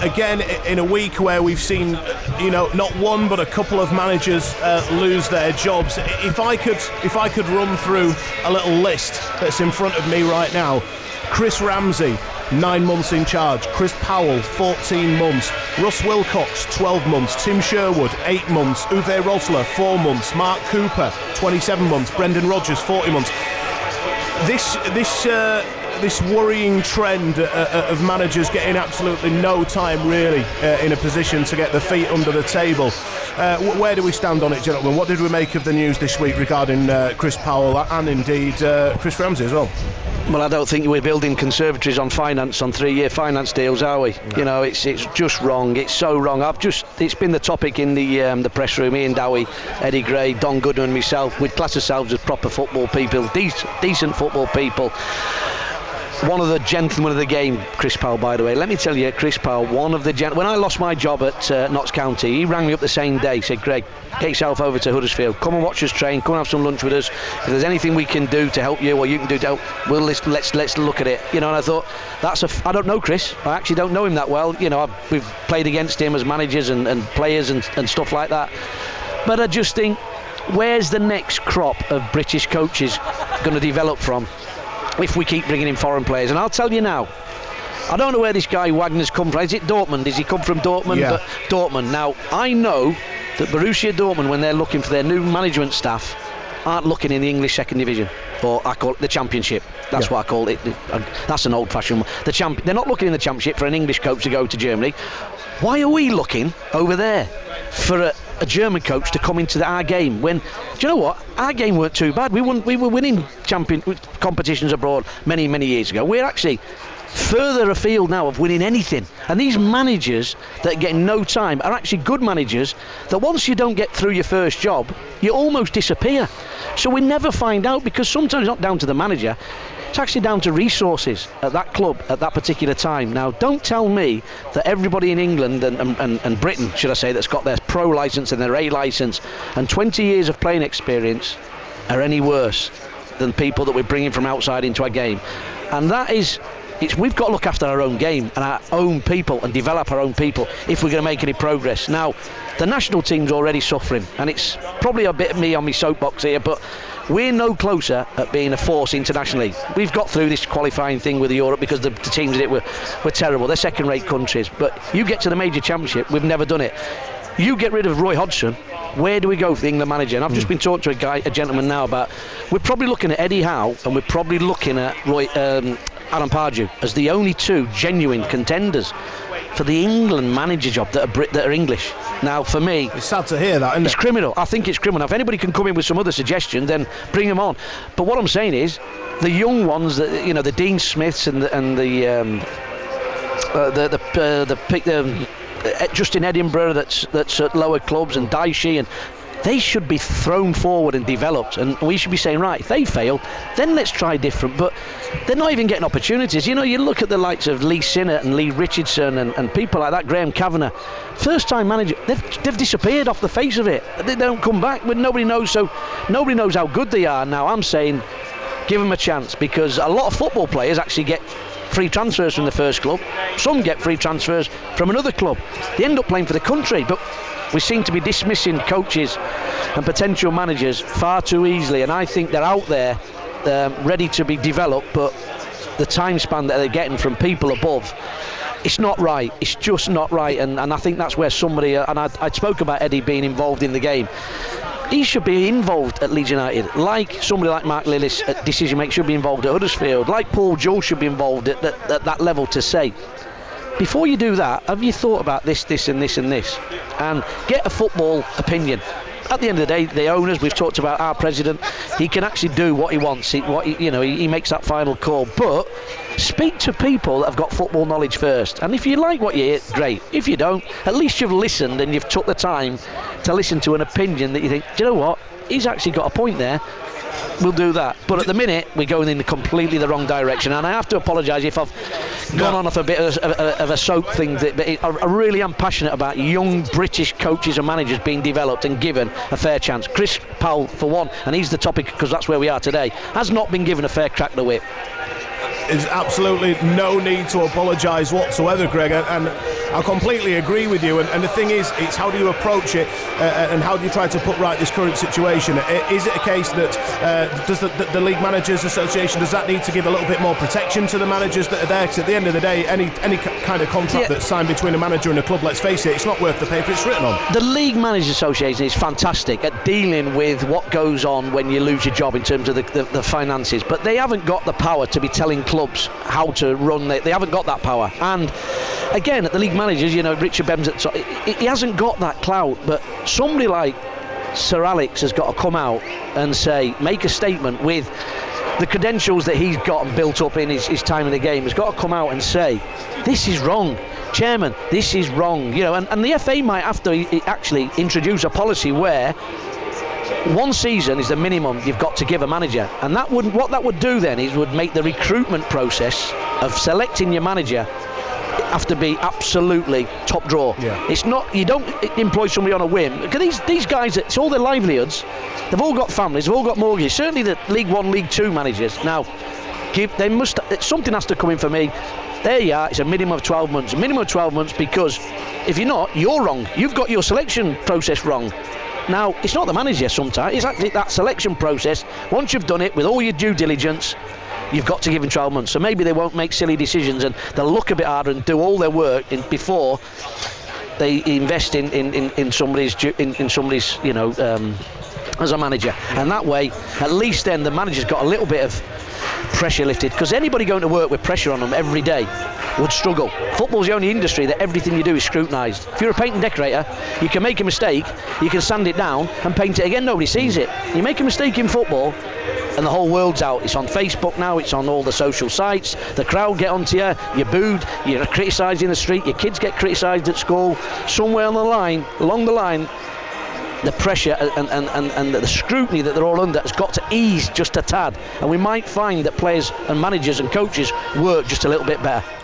again, in a week where we've seen, not one but a couple of managers lose their jobs, if I could run through a little list that's in front of me right now. Chris Ramsey, 9 months in charge. Chris Powell, 14 months. Russ Wilcox, 12 months. Tim Sherwood, 8 months. Uwe Rosler, 4 months. Mark Cooper, 27 months. Brendan Rodgers, 40 months. This worrying trend of managers getting absolutely no time really in a position to get their feet under the table. Where do we stand on it, gentlemen? What did we make of the news this week regarding Chris Powell and indeed Chris Ramsey as well? Well, I don't think we're building conservatories on finance on 3-year finance deals, are we? No. It's just wrong. It's so wrong. It's been the topic in the press room. Ian Dowie, Eddie Gray, Don Goodwin and myself. We'd class ourselves as proper football people, decent football people. One of the gentlemen of the game, Chris Powell, by the way. Let me tell you, Chris Powell, one of the when I lost my job at Notts County, he rang me up the same day, said, Greg, get yourself over to Huddersfield, come and watch us train, come and have some lunch with us. If there's anything we can do to help you or you can do to help, let's look at it. And I thought, I don't know Chris, I actually don't know him that well. We've played against him as managers and players and stuff like that. But I just think, where's the next crop of British coaches going to develop from if we keep bringing in foreign players? And I'll tell you now, I don't know where this guy Wagner's come from. Is it Dortmund? Does he come from Dortmund? Yeah. But Dortmund. Now, I know that Borussia Dortmund, when they're looking for their new management staff, aren't looking in the English second division, or I call it the Championship. That's what I call it. That's an old-fashioned one. They're not looking in the Championship for an English coach to go to Germany. Why are we looking over there for a German coach to come into our game when, do you know what, our game weren't too bad. We were winning competitions abroad many years ago. We're actually further afield now of winning anything, and these managers that are getting no time are actually good managers that once you don't get through your first job, you almost disappear. So we never find out, because sometimes it's not down to the manager, it's actually down to resources at that club at that particular time. Now, don't tell me that everybody in England and Britain, should I say, that's got their pro licence and their A licence and 20 years of playing experience are any worse than people that we're bringing from outside into our game. And that is, we've got to look after our own game and our own people and develop our own people if we're going to make any progress. Now, the national team's already suffering, and it's probably a bit of me on my soapbox here, but we're no closer at being a force internationally. We've got through this qualifying thing with Europe because the teams in it were terrible. They're second-rate countries. But you get to the major championship, we've never done it. You get rid of Roy Hodgson, where do we go for the England manager? And I've just been talking to a gentleman now about, we're probably looking at Eddie Howe and we're probably looking at Alan Pardew as the only two genuine contenders for the England manager job that are English. Now, for me, it's sad to hear that, isn't it? It's criminal. I think it's criminal. If anybody can come in with some other suggestion, then bring them on. But what I'm saying is, the young ones, the Dean Smiths and just in Edinburgh that's at lower clubs, and Dicey, and they should be thrown forward and developed, and we should be saying, right, if they fail, then let's try different. But they're not even getting opportunities. You look at the likes of Lee Sinnott and Lee Richardson and people like that, Graham Kavanagh, first time manager, they've disappeared off the face of it. They don't come back, but nobody knows how good they are. Now I'm saying, give them a chance, because a lot of football players actually get free transfers from the first club. Some get free transfers from another club. They end up playing for the country, but we seem to be dismissing coaches and potential managers far too easily, and I think they're out there ready to be developed, but the time span that they're getting from people above, it's not right. It's just not right, and I think that's where somebody, and I spoke about Eddie being involved in the game. He should be involved at Leeds United, like somebody like Mark Lillis at Decision Make should be involved at Huddersfield, like Paul Jewell should be involved at that level, to say, before you do that, have you thought about this and this and this, and get a football opinion. At the end of the day, the owners, we've talked about our president, he can actually do what he wants. He makes that final call. But speak to people that have got football knowledge first. And if you like what you hear, great. If you don't, at least you've listened and you've took the time to listen to an opinion that you think, do you know what? He's actually got a point there. We'll do that. But at the minute, we're going in completely the wrong direction, and I have to apologise if I've gone on off a bit of a soap thing. But I really am passionate about young British coaches and managers being developed and given a fair chance. Chris Powell, for one, and he's the topic because that's where we are today, has not been given a fair crack at the whip. There's absolutely no need to apologise whatsoever, Greg, and I completely agree with you, and the thing is, it's how do you approach it, and how do you try to put right this current situation? Is it a case that does the League Managers Association, does that need to give a little bit more protection to the managers that are there? Because at the end of the day, any kind of contract that's signed between a manager and a club, let's face it, it's not worth the paper it's written on. The League Managers Association is fantastic at dealing with what goes on when you lose your job in terms of the finances, but they haven't got the power to be telling clubs how to run. They haven't got that power. And again, at the League Managers, Richard Bem's he hasn't got that clout, but somebody like Sir Alex has got to come out and make a statement with the credentials that he's got and built up in his time in the game. Has got to come out and say, this is wrong, Chairman, this is wrong. And the FA might have to actually introduce a policy where 1 season is the minimum you've got to give a manager, and what that would do then is would make the recruitment process of selecting your manager have to be absolutely top drawer. Yeah. It's not, you don't employ somebody on a whim, because these guys, it's all their livelihoods, they've all got families, they've all got mortgages. Certainly the League 1, League 2 managers now, something has to come in for me. There you are, it's a minimum of 12 months. A minimum of 12 months, because if you're not, you're wrong. You've got your selection process wrong. Now, it's not the manager sometimes, it's actually that selection process. Once you've done it with all your due diligence, you've got to give them 12 months. So maybe they won't make silly decisions, and they'll look a bit harder and do all their work before they invest in somebody's as a manager. And that way, at least then the manager's got a little bit of pressure lifted, because anybody going to work with pressure on them every day would struggle. Football's the only industry that everything you do is scrutinised. If you're a paint and decorator, you can make a mistake, you can sand it down and paint it again, nobody sees it. You make a mistake in football and the whole world's out. It's on Facebook now, it's on all the social sites, the crowd get onto you, you're booed, you're criticised in the street, your kids get criticised at school. Somewhere along the line, the pressure and the scrutiny that they're all under has got to ease just a tad, and we might find that players and managers and coaches work just a little bit better.